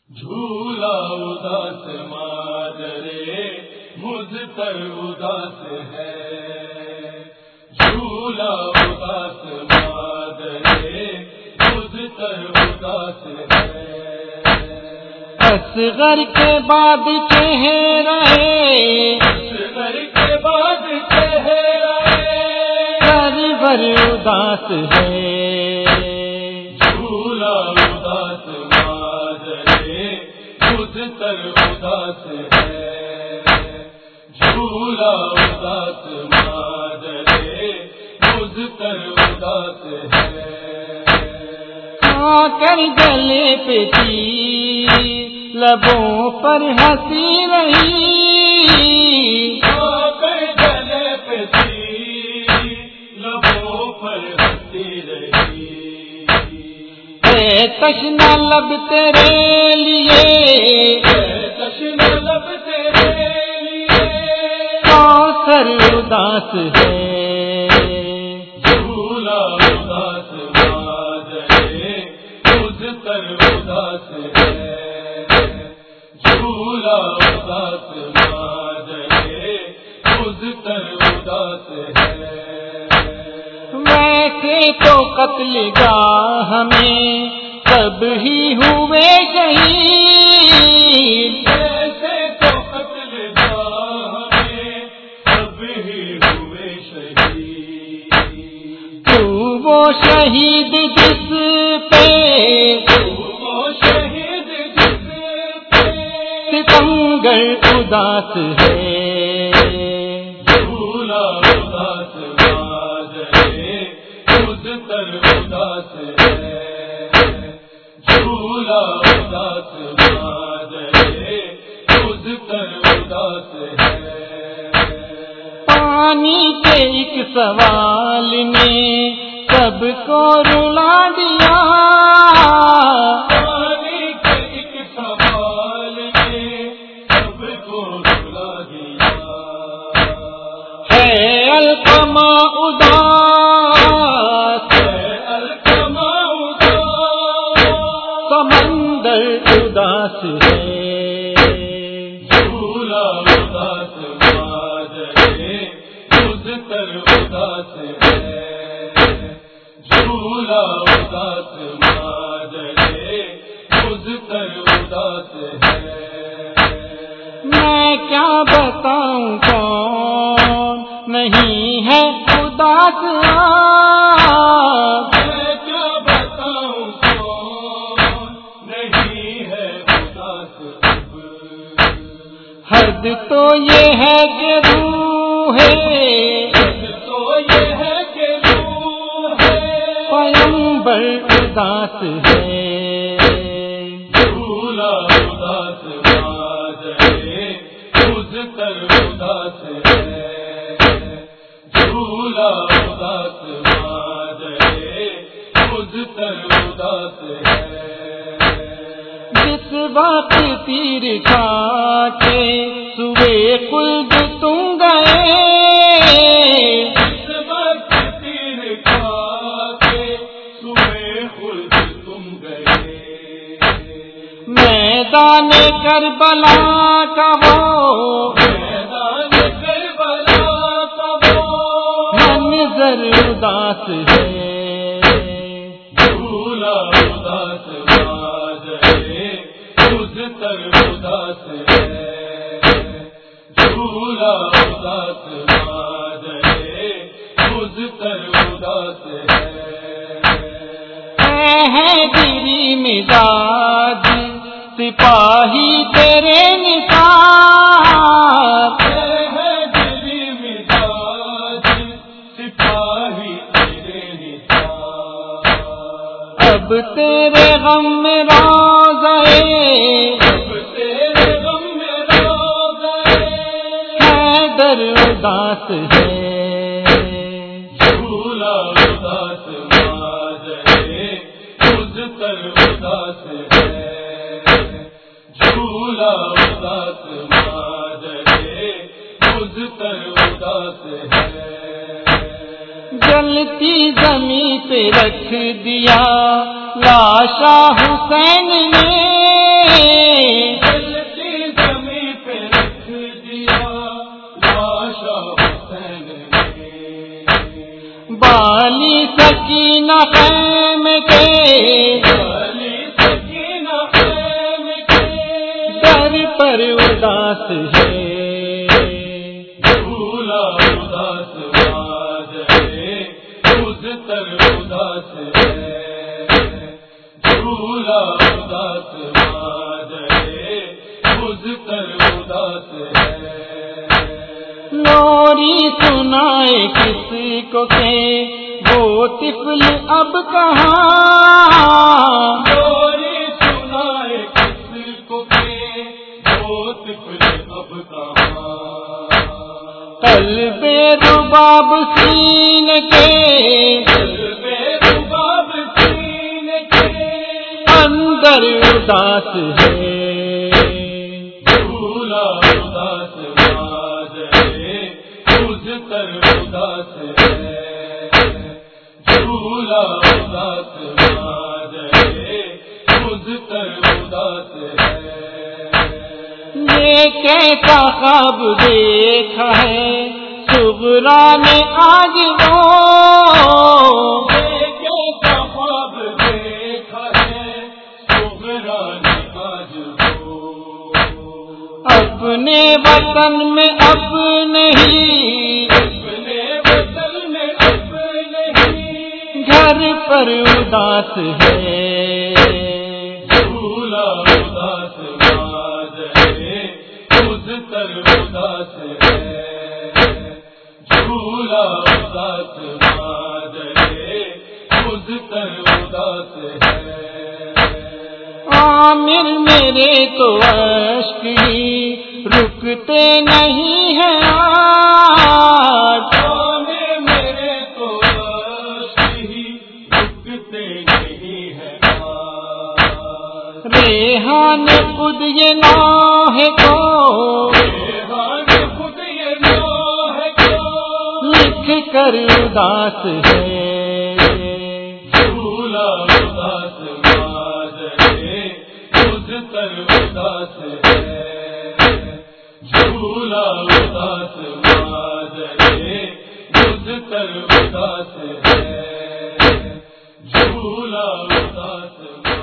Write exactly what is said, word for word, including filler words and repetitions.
جھولا اداس مادرے مجھ پر اداس ہے، جھولا اداس مادرے مجھ پر اداس ہے۔ اصغر کے بعد چہرہ اصغر کے بعد چہرہ سرور اداس ہے، جھولا اداس مادرے مجھ پر اداس ہے، جھولا اداس مادرے مجھ پر اداس ہے۔ آ کر گلے پہ تھی لبوں پر ہنسی رہی، آ کر گلے پہ تھی لبوں پر ہنسی رہی، اے تشنا لب تیرے لیے اے تشنا لب تیرے لیے کوثر اداس ہے، جھولا اداس مادرے مجھ پر اداس ہے، جھولا اداس مادرے مجھ پر اداس ہے۔ ویسے تو قتل گاہ میں سب ہی ہوئے شہید، ایسے تو قتل گاہ میں سب ہی ہوئے شہید، تو وہ شہید جس پہ وہ شہید جس پہ ستمگر اداس ہے، جھولا اداس مادرے مجھ پر اداس ہے، جھولا اداس مادرے مجھ پر اداس ہے۔ پانی کے ایک سوال نے سب کو رلا دیا، پانی کے ایک سوال نے سب کو رلا دیا، ہے القمہ اداس ہے القمہ اداس، سمندر اداس ہے، جھولا اداس مادرے مجھ پر اداس ہے، جھولا اداس مادرے مجھ پر اداس ہے۔ میں کیا بتاؤں کون نہیں ہے اداس آج، میں کیا بتاؤں کون نہیں ہے اداس اب، حد تو یہ ہے کہ روح تو یہ ہے کہ روح ہے پیغمبر اداس ہے، جھولا اداس مادرے مجھ پر اداس ہے، جھولا اداس مادرے مجھ پر اداس ہے۔ جس وقت تیر کھا کے سوئے خلد تم گئے، اس وقت تیر کھا کے سوئے خلد تم گئے، جھولا اداس مادرے مجھ پر اداس ہے، جھولا اداس مادرے مجھ پر اداس ہے۔ میدان کربلا کا وہ میدان کربلا کا وہ منظر اداس ہے، جھولا اداس مادرے مجھ پر اداس ہے، جھولا اداس مادرے مجھ پر اداس ہے۔ ہے تیری مزاج سپاہی تیرے نثار، ہے دلی مزاج سپاہی تیرے نثار، اب تیرے غم میں روزے اب تیرے غم میں روزے حیدر اداس ہے، جھولا اداس مادرے مجھ پر اداس ہے، جھولا اداس مادرے مجھ پر اداس ہے۔ جلتی زمین پہ رکھ دیا لاشا حسین نے، خیم کے علی سکینہ خیم کے در پر اداس ہے جھولا اداس باز ہے مجھ تر اداس ہے جھولا اداس باز ہے مجھ تر اداس ہے لوری سنائے کس کو کہ وہ طفل اب کہاں لوری سنائے کس کو کہ وہ طفل اب کہاں قلب رباب سینے کے قلب رباب سینے کے اندر اداس ہے جھولا اداس باز ہے مجھ تر اداس ہے جھولا اداس باز ہے مجھ تر اداس ہے یہ کیسا خواب دیکھا ہے صغرا نے آج وہ یہ کیسا خواب دیکھا ہے صغرا نے آج وہ اپنے وطن میں اب نہیں اپنے وطن میں اب نہیں گھر پر اداس ہے جھولا اداس باز ہے مجھ تر اداس ہے جھولا اداس باز ہے مجھ تر اداس ہے عامر میرے تو اشک ہی رکتے نہیں ہیں آج آنے میرے تو عشق ہی رکتے نہیں ہیں آج ریحان خود یہ نوح کو ریحان خود یہ نوح کو لکھ کر اداس ہے جھولا اداس باز ہے مجھ تر اداس ہے جھولا اداس باز ہے مجھ تر اداس ہے جھولا اداس